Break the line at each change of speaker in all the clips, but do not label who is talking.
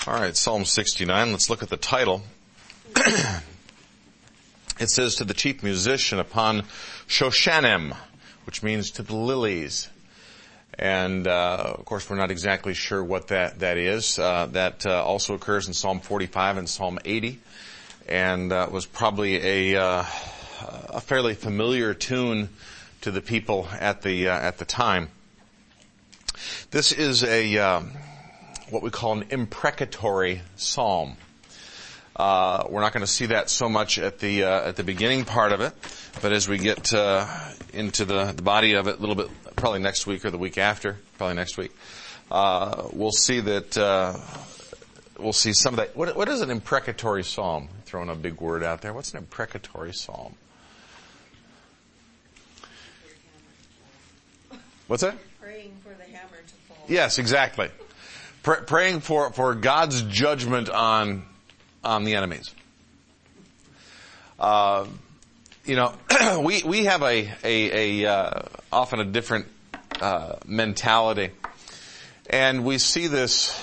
All right, Psalm 69. Let's look at the title. It says, to the chief musician upon Shoshanim, which means to the lilies. And, of course, we're not exactly sure what that is. That also occurs in Psalm 45 and Psalm 80. And was probably a fairly familiar tune to the people at the time. This is what we call an imprecatory psalm. We're not going to see that so much at the beginning part of it, but as we get into the body of it a little bit, probably next week or the week after, probably next week, we'll see that we'll see some of that. What is an imprecatory psalm? Throwing a big word out there. What's an imprecatory psalm? What's that?
Praying for the hammer to fall.
Yes, exactly. Praying for God's judgment on the enemies. We have a often a different mentality, and we see this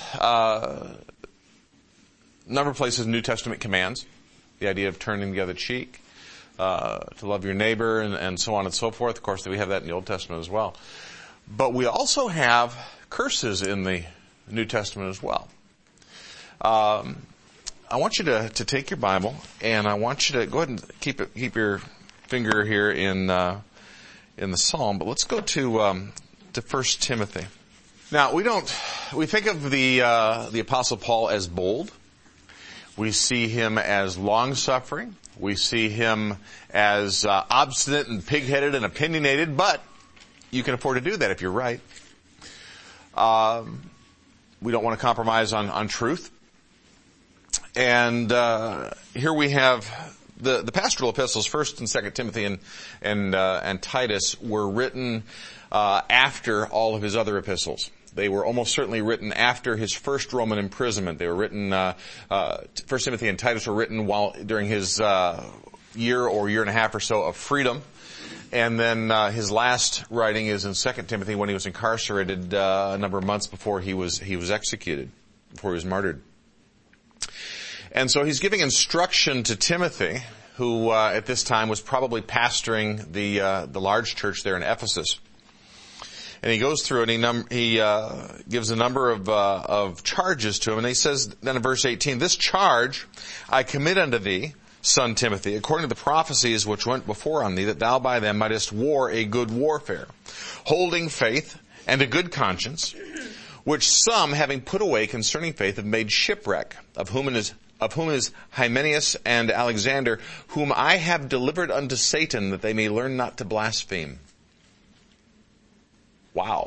number of places in New Testament commands, the idea of turning the other cheek, to love your neighbor, and so on and so forth. Of course, we have that in the Old Testament as well. But we also have curses in the New Testament as well. I want you to take your Bible, and I want you to go ahead and keep your finger here in the Psalm. But let's go to 1 Timothy. Now we think of the Apostle Paul as bold. We see him as long-suffering. We see him as obstinate and pig-headed and opinionated, but you can afford to do that if you're right. We don't want to compromise on truth. And here we have the pastoral epistles, 1st and 2nd Timothy and Titus, were written after all of his other epistles. They were almost certainly written after his first Roman imprisonment. They were written, 1 Timothy and Titus were written during his year or year and a half or so of freedom. And then his last writing is in 2 Timothy when he was incarcerated a number of months before he was executed, before he was martyred. And so he's giving instruction to Timothy, who at this time was probably pastoring the large church there in Ephesus. And he goes through and he gives a number of charges to him. And he says then in verse 18, "This charge I commit unto thee, son Timothy, according to the prophecies which went before on thee, that thou by them mightest war a good warfare, holding faith and a good conscience, which some, having put away concerning faith, have made shipwreck, of whom is Hymenaeus and Alexander, whom I have delivered unto Satan, that they may learn not to blaspheme." Wow.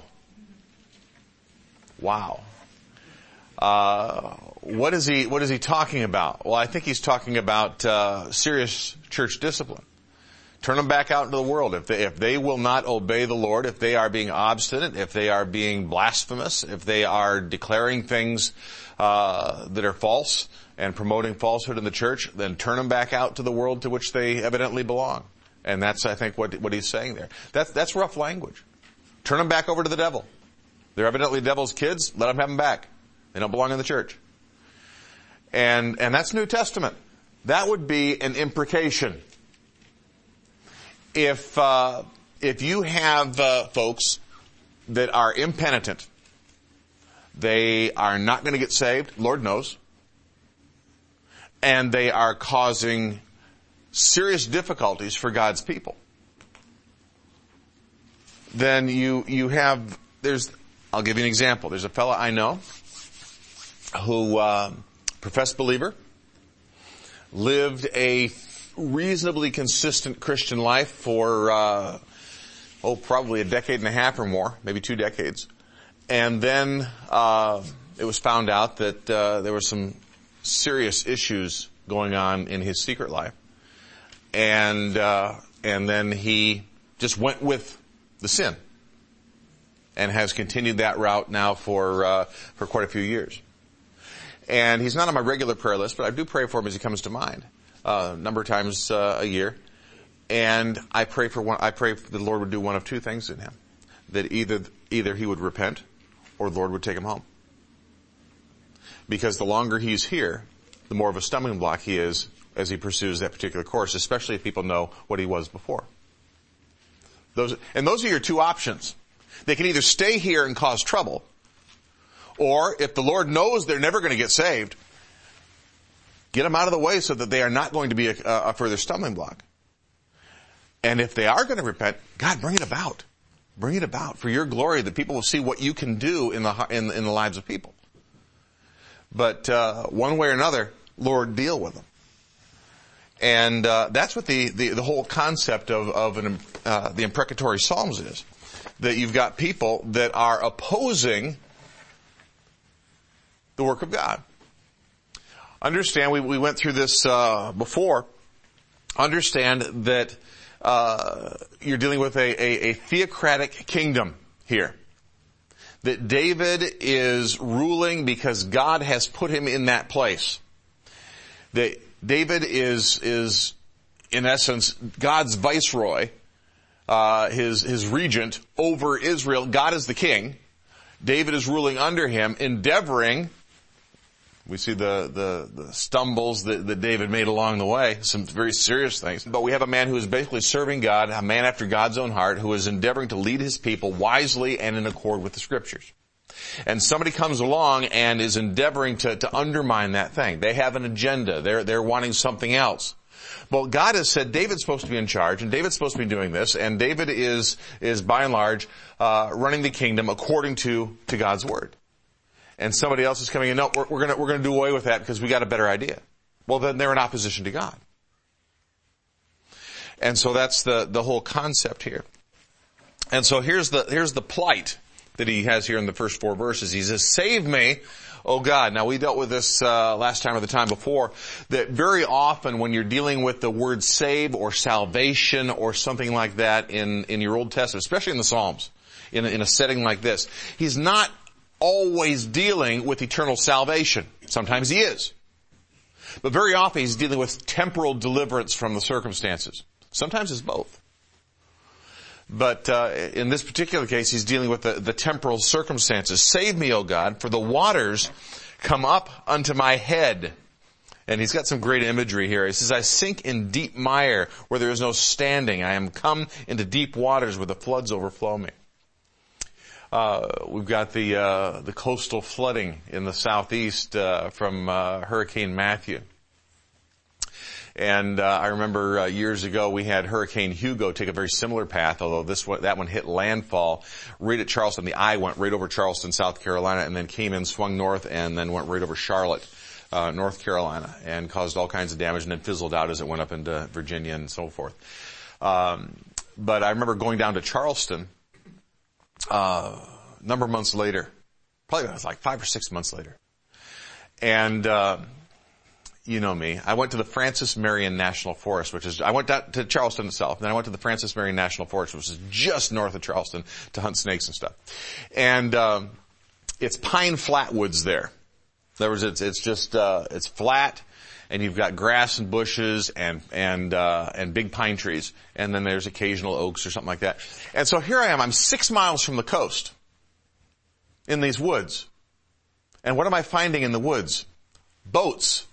What is he talking about? Well, I think he's talking about serious church discipline. Turn them back out into the world. If they will not obey the Lord, if they are being obstinate, if they are being blasphemous, if they are declaring things that are false and promoting falsehood in the church, then turn them back out to the world to which they evidently belong. And that's, I think, what he's saying there. That's rough language. Turn them back over to the devil. They're evidently the devil's kids. Let them have them back. They don't belong in the church. And that's New Testament. That would be an imprecation. If you have folks that are impenitent, they are not going to get saved, Lord knows, and they are causing serious difficulties for God's people, then you have, I'll give you an example. There's a fellow I know who professed believer, lived a reasonably consistent Christian life for probably a decade and a half or more, maybe 2 decades. And then it was found out that there were some serious issues going on in his secret life. And then he just went with the sin and has continued that route now for quite a few years. And he's not on my regular prayer list, but I do pray for him as he comes to mind a number of times a year. And I pray that the Lord would do one of two things in him. That either he would repent or the Lord would take him home. because the longer he's here, the more of a stumbling block he is as he pursues that particular course, especially if people know what he was before. Those are your two options. They can either stay here and cause trouble, or if the Lord knows they're never going to get saved, get them out of the way so that they are not going to be a further stumbling block. And if they are going to repent, God, bring it about. Bring it about for your glory, that people will see what you can do in the lives of people. But one way or another, Lord, deal with them. And that's what the whole concept of the imprecatory Psalms is. That you've got people that are opposing the work of God. Understand, we went through this before. Understand that you're dealing with a theocratic kingdom here. That David is ruling because God has put him in that place. That David is in essence God's viceroy, his regent over Israel. God is the king. David is ruling under him, endeavoring. We see the stumbles that David made along the way, some very serious things. But we have a man who is basically serving God, a man after God's own heart, who is endeavoring to lead his people wisely and in accord with the Scriptures. And somebody comes along and is endeavoring to undermine that thing. They have an agenda. They're wanting something else. Well, God has said David's supposed to be in charge, and David's supposed to be doing this, and David is by and large running the kingdom according to God's word. And somebody else is coming in, no, we're gonna do away with that because we got a better idea. Well, then they're in opposition to God. And so that's the whole concept here. And so here's the plight that he has here in the first 4 verses. He says, "Save me, O God." Now we dealt with this last time or the time before, that very often when you're dealing with the word save or salvation or something like that in your Old Testament, especially in the Psalms, in a setting like this, he's not always dealing with eternal salvation. Sometimes he is. But very often he's dealing with temporal deliverance from the circumstances. Sometimes it's both. But in this particular case, he's dealing with the temporal circumstances. "Save me, O God, for the waters come up unto my head." And he's got some great imagery here. He says, "I sink in deep mire where there is no standing. I am come into deep waters where the floods overflow me." We've got the coastal flooding in the southeast from Hurricane Matthew. And I remember years ago we had Hurricane Hugo take a very similar path, although that one hit landfall right at Charleston. The eye went right over Charleston, South Carolina, and then came in, swung north, and then went right over Charlotte, North Carolina, and caused all kinds of damage, and then fizzled out as it went up into Virginia and so forth. But I remember going down to Charleston a number of months later. Probably it was like 5 or 6 months later. And you know me. I went to the Francis Marion National Forest, I went down to Charleston itself, and then I went to the Francis Marion National Forest, which is just north of Charleston, to hunt snakes and stuff. And it's pine flatwoods there. In other words, it's just it's flat, and you've got grass and bushes and big pine trees, and then there's occasional oaks or something like that. And so here I am. I'm 6 miles from the coast in these woods. And what am I finding in the woods? Boats.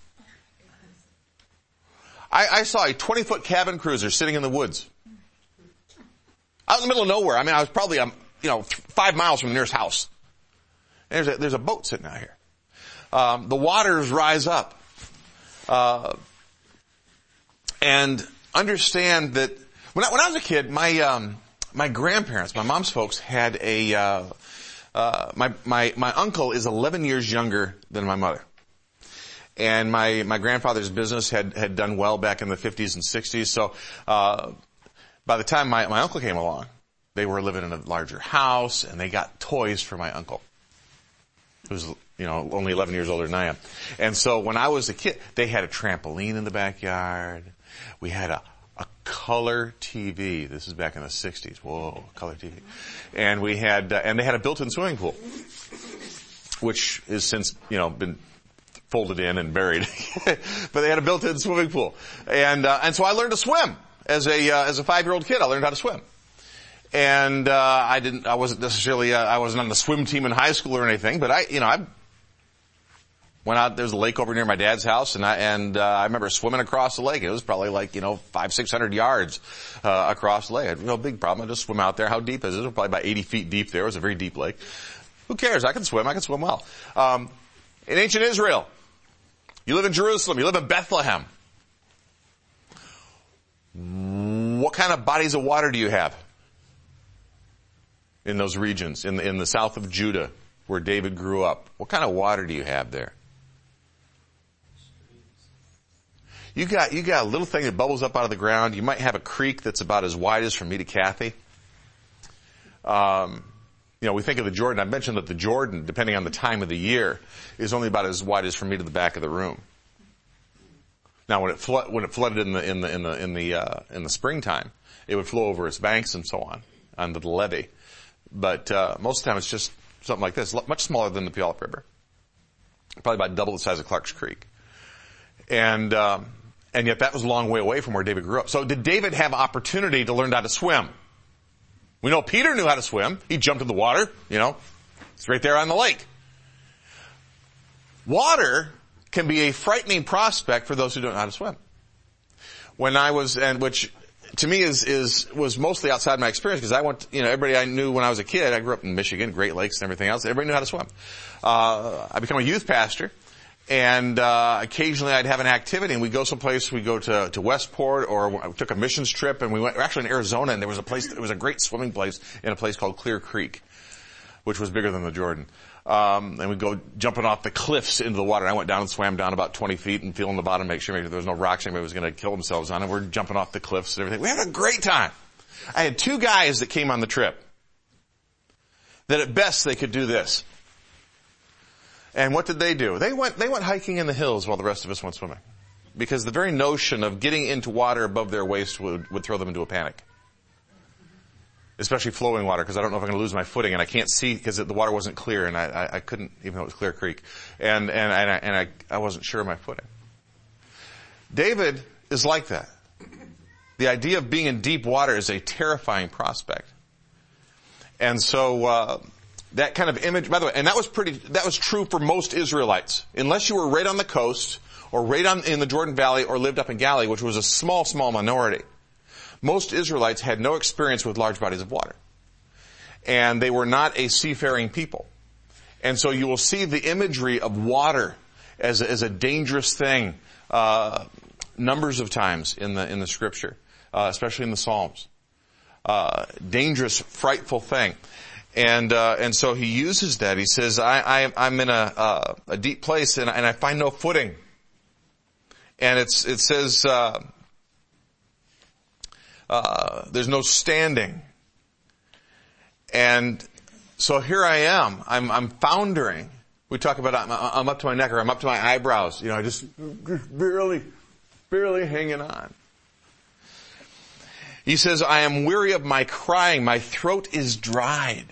I saw a 20-foot cabin cruiser sitting in the woods. Out in the middle of nowhere. I mean, I was probably 5 miles from the nearest house. And there's a boat sitting out here. The waters rise up. And understand that when I was a kid, my grandparents, my mom's folks, had my uncle is 11 years younger than my mother. And my grandfather's business had done well back in the 50s and 60s. So by the time my uncle came along, they were living in a larger house, and they got toys for my uncle, who's only 11 years older than I am. And so when I was a kid, they had a trampoline in the backyard. We had a color TV. This is back in the 60s. Whoa, color TV. And we had and they had a built-in swimming pool, which is since been folded in and buried. But they had a built-in swimming pool. And so I learned to swim as a 5-year-old kid. I learned how to swim. And I wasn't necessarily I wasn't on the swim team in high school or anything, but I Went out, there's a lake over near my dad's house, and I remember swimming across the lake. It was probably like, 500-600 yards, across the lake. I had no big problem. I just swim out there. How deep is it? It was probably about 80 feet deep there. It was a very deep lake. Who cares? I can swim well. In ancient Israel, you live in Jerusalem, you live in Bethlehem. What kind of bodies of water do you have in those regions, in the south of Judah, where David grew up? What kind of water do you have there? You got a little thing that bubbles up out of the ground. You might have a creek that's about as wide as from me to Kathy. We think of the Jordan. I mentioned that the Jordan, depending on the time of the year, is only about as wide as from me to the back of the room. Now, when it flooded in the springtime, it would flow over its banks and so on the levee. But most of the time, it's just something like this, much smaller than the Puyallup River, probably about double the size of Clark's Creek, and yet that was a long way away from where David grew up. So, did David have opportunity to learn how to swim? We know Peter knew how to swim. He jumped in the water. It's right there on the lake. Water can be a frightening prospect for those who don't know how to swim. Which to me was mostly outside my experience, because I went, everybody I knew when I was a kid, I grew up in Michigan, Great Lakes and everything else, everybody knew how to swim. I became a youth pastor, and occasionally I'd have an activity, and we'd go someplace, we'd go to Westport, or I took a missions trip, and we were actually in Arizona, and there was a great swimming place in a place called Clear Creek, which was bigger than the Jordan. And we'd go jumping off the cliffs into the water. I went down and swam down about 20 feet and feeling the bottom, make sure maybe there was no rocks anybody was going to kill themselves on. And we're jumping off the cliffs and everything. We had a great time. I had 2 guys that came on the trip that at best they could do this. And what did they do? They went hiking in the hills while the rest of us went swimming. Because the very notion of getting into water above their waist would throw them into a panic. Especially flowing water, because I don't know if I'm going to lose my footing, and I can't see because the water wasn't clear, and I couldn't, even though it was Clear Creek, and I wasn't sure of my footing. David is like that. The idea of being in deep water is a terrifying prospect, and so that kind of image. By the way, and that was true for most Israelites, unless you were right on the coast or right in the Jordan Valley or lived up in Galilee, which was a small minority. Most Israelites had no experience with large bodies of water. And they were not a seafaring people. And so you will see the imagery of water as a dangerous thing, numbers of times in the scripture, especially in the Psalms. Dangerous, frightful thing. And so he uses that. He says, I'm in a deep place and I find no footing. And it says, there's no standing. And so here I am. I'm foundering. We talk about I'm up to my neck, or I'm up to my eyebrows. I just barely hanging on. He says, I am weary of my crying. My throat is dried.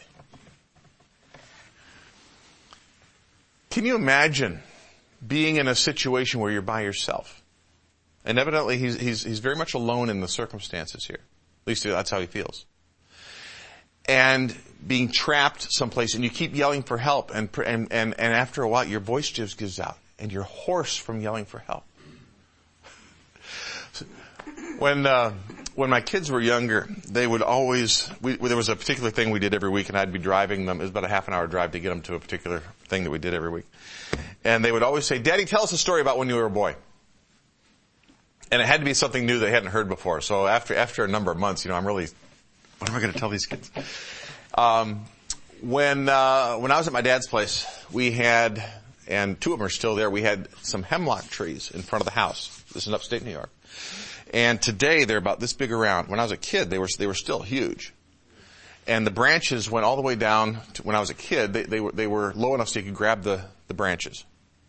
Can you imagine being in a situation where you're by yourself? And evidently he's very much alone in the circumstances here. At least that's how he feels. And being trapped someplace, and you keep yelling for help, and after a while your voice just gives out, and you're hoarse from yelling for help. When my kids were younger, they would always, there was a particular thing we did every week, and I'd be driving them. It was about a half an hour drive to get them to a particular thing that we did every week. And they would always say, Daddy, tell us a story about when you were a boy. And it had to be something new they hadn't heard before. So after a number of months, I'm really, what am I going to tell these kids? When I was at my dad's place, we had, and 2 of them are still there, we had some hemlock trees in front of the house. This is in upstate New York. And today they're about this big around. When I was a kid, they were still huge. And the branches went all the way down to, when I was a kid, they were low enough so you could grab the branches.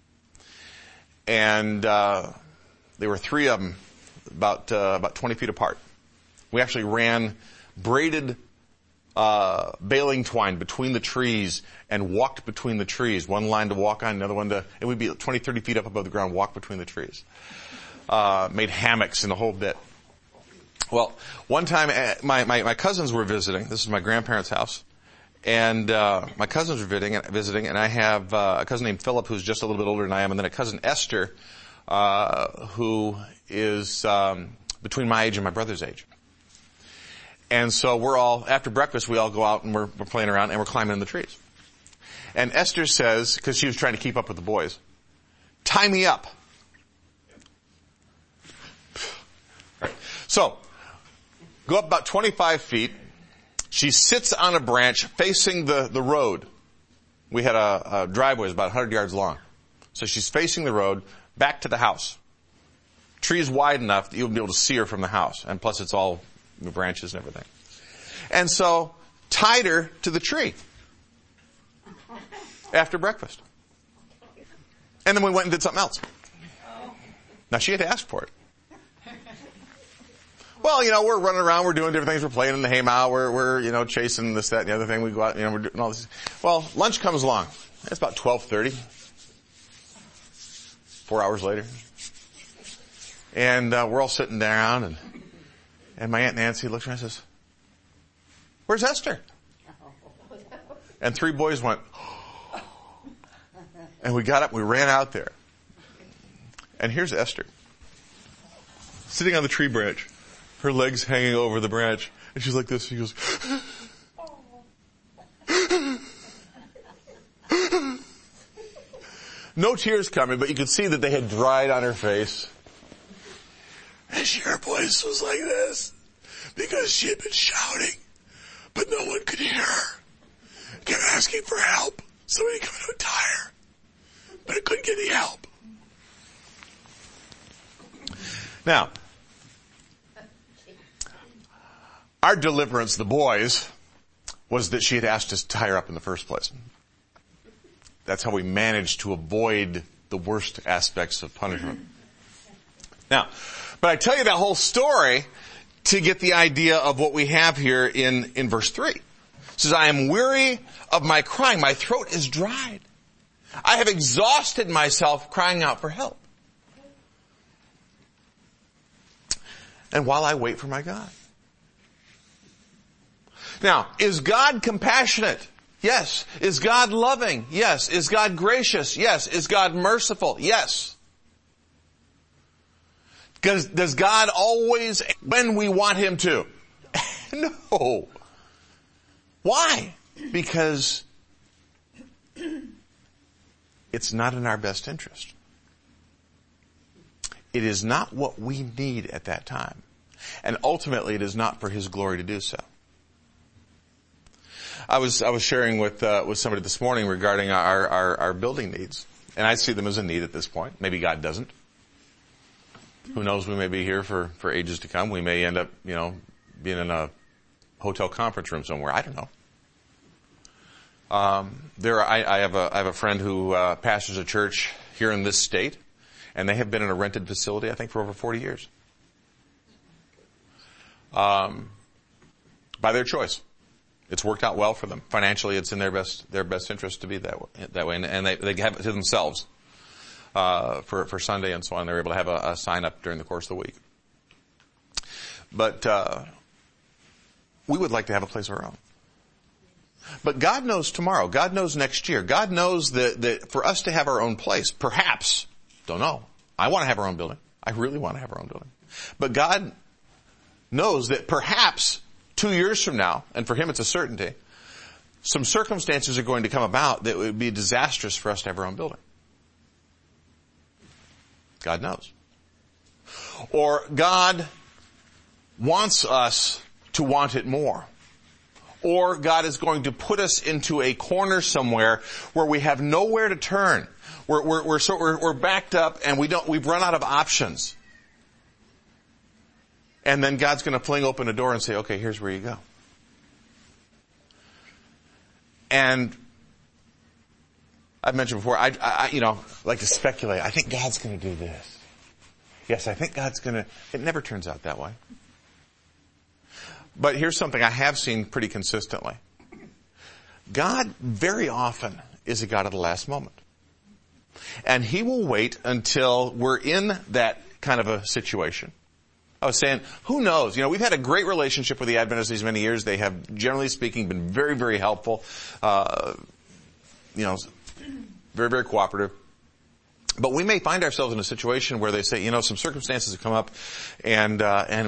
And, there were 3 of them, about 20 feet apart. We actually ran braided baling twine between the trees and walked between the trees. One line to walk on, another one and we'd be 20, 30 feet up above the ground, walk between the trees. Made hammocks and the whole bit. Well, one time my cousins were visiting. This is my grandparents' house. And my cousins were visiting, and I have a cousin named Philip who's just a little bit older than I am, and then a cousin Esther who is between my age and my brother's age. And so we're all, after breakfast, we all go out and we're playing around and we're climbing in the trees. And Esther says, because she was trying to keep up with the boys, "Tie me up." Right. So, go up about 25 feet. She sits on a branch facing the road. We had a driveway, it was about 100 yards long. So she's facing the road back to the house. Tree's wide enough that you'll be able to see her from the house. And plus it's all branches and everything. And so, tied her to the tree after breakfast. And then we went and did something else. Now she had to ask for it. Well, we're running around, we're doing different things, we're playing in the haymow, we're chasing this, that, and the other thing, we go out, we're doing all this. Well, lunch comes along. It's about 12:30. 4 hours later. And we're all sitting down, and my Aunt Nancy looks at me and says, "Where's Esther?" And 3 boys went, and we got up, we ran out there. And here's Esther, sitting on the tree branch, her legs hanging over the branch, and she's like this, she goes, no tears coming, but you could see that they had dried on her face. And her voice was like this, because she had been shouting, but no one could hear her. Kept asking for help. Somebody come and untie her. But I couldn't get any help. Now, our deliverance, the boys, was that she had asked us to tie her up in the first place. That's how we managed to avoid the worst aspects of punishment. Now, but I tell you that whole story to get the idea of what we have here in verse 3. It says, "I am weary of my crying. My throat is dried. I have exhausted myself crying out for help. And while I wait for my God." Now, is God compassionate? Yes. Is God loving? Yes. Is God gracious? Yes. Is God merciful? Yes. Does God always, when we want Him to? No. Why? Because it's not in our best interest. It is not what we need at that time. And ultimately it is not for His glory to do so. I was sharing with somebody this morning regarding our building needs. And I see them as a need at this point. Maybe God doesn't. Who knows, we may be here for ages to come. We may end up, being in a hotel conference room somewhere. I don't know. I have a friend who pastors a church here in this state, and they have been in a rented facility, I think, for over 40 years. By their choice. It's worked out well for them. Financially, it's in their best interest to be that way. And they have it to themselves, for Sunday and so on. They're able to have a sign up during the course of the week. But, we would like to have a place of our own. But God knows tomorrow. God knows next year. God knows that for us to have our own place, perhaps, don't know. I want to have our own building. I really want to have our own building. But God knows that perhaps 2 years from now, and for Him it's a certainty, some circumstances are going to come about that would be disastrous for us to have our own building. God knows. Or God wants us to want it more. Or God is going to put us into a corner somewhere where we have nowhere to turn. We're backed up and we've run out of options. And then God's going to fling open a door and say, "Okay, here's where you go." And I've mentioned before, I like to speculate. I think God's going to do this. Yes, I think God's going to. It never turns out that way. But here's something I have seen pretty consistently. God very often is a God of the last moment. And He will wait until we're in that kind of a situation. I was saying, who knows? You know, we've had a great relationship with the Adventists these many years. They have, generally speaking, been very, very helpful. You know, very, very cooperative. But we may find ourselves in a situation where they say, you know, some circumstances have come up, and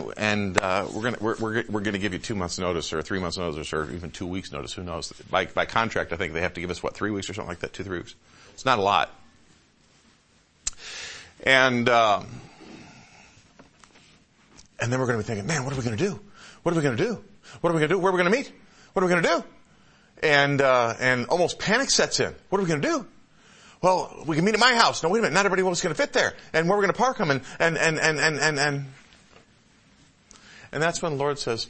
we're gonna give you 2 months notice, or 3 months notice, or even 2 weeks notice. Who knows? By contract, I think they have to give us 3 weeks or something like that, 2-3 weeks. It's not a lot. And then we're going to be thinking, man, what are we going to do? What are we going to do? What are we going to do? Where are we going to meet? What are we going to do? And almost panic sets in. What are we going to do? Well, we can meet at my house. No, wait a minute. Not everybody else is going to fit there. And where are we going to park them? And that's when the Lord says,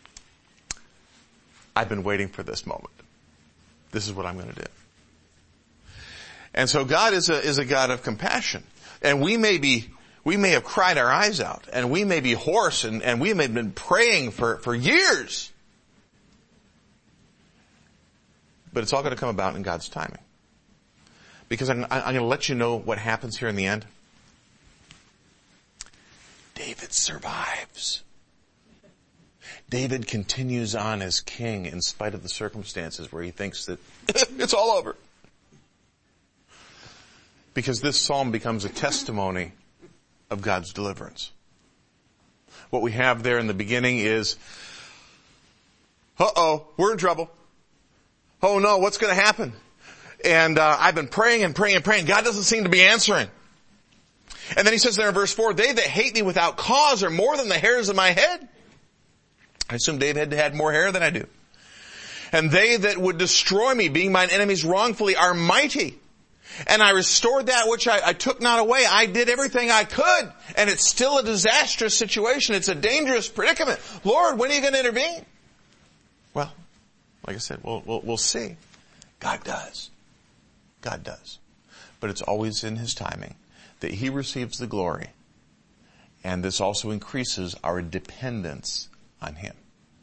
I've been waiting for this moment. This is what I'm going to do. And so God is a God of compassion. And we may have cried our eyes out, and we may be hoarse, and we may have been praying for years. But it's all going to come about in God's timing. Because I'm going to let you know what happens here in the end. David survives. David continues on as king in spite of the circumstances where he thinks that it's all over. Because this psalm becomes a testimony of God's deliverance. What we have there in the beginning is, we're in trouble. Oh no, what's going to happen? And I've been praying and praying and praying. God doesn't seem to be answering. And then he says there in verse 4, they that hate me without cause are more than the hairs of my head. I assume David had more hair than I do. And they that would destroy me, being mine enemies wrongfully, are mighty. And I restored that which I took not away. I did everything I could. And it's still a disastrous situation. It's a dangerous predicament. Lord, when are you going to intervene? Well, like I said, we'll see. God does. God does. But it's always in His timing that He receives the glory. And this also increases our dependence on Him.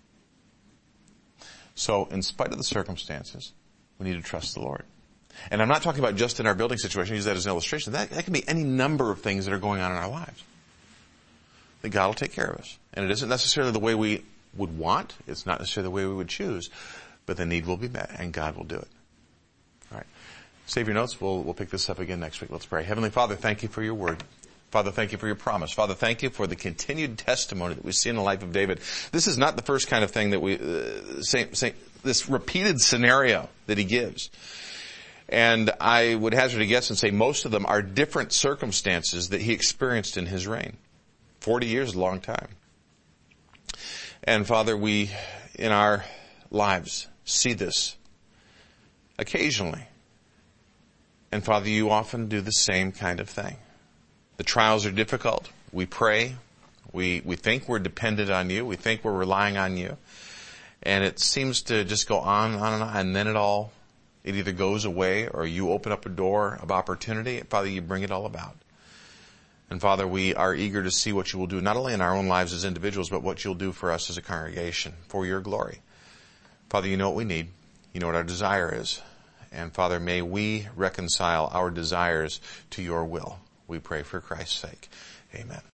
So, in spite of the circumstances, we need to trust the Lord. And I'm not talking about just in our building situation. I use that as an illustration. That can be any number of things that are going on in our lives. That God will take care of us. And it isn't necessarily the way we would want. It's not necessarily the way we would choose. But the need will be met, and God will do it. All right. Save your notes. We'll pick this up again next week. Let's pray. Heavenly Father, thank you for your word. Father, thank you for your promise. Father, thank you for the continued testimony that we see in the life of David. This is not the first kind of thing that we, this repeated scenario that he gives. And I would hazard a guess and say most of them are different circumstances that he experienced in his reign. 40 years is a long time. And Father, we, in our lives, see this occasionally. And Father, you often do the same kind of thing. The trials are difficult. We pray. We think we're dependent on you. We think we're relying on you. And it seems to just go on and on, and then it either goes away or you open up a door of opportunity. Father, you bring it all about. And Father, we are eager to see what you will do, not only in our own lives as individuals, but what you'll do for us as a congregation, for your glory. Father, you know what we need. You know what our desire is. And Father, may we reconcile our desires to your will. We pray for Christ's sake. Amen.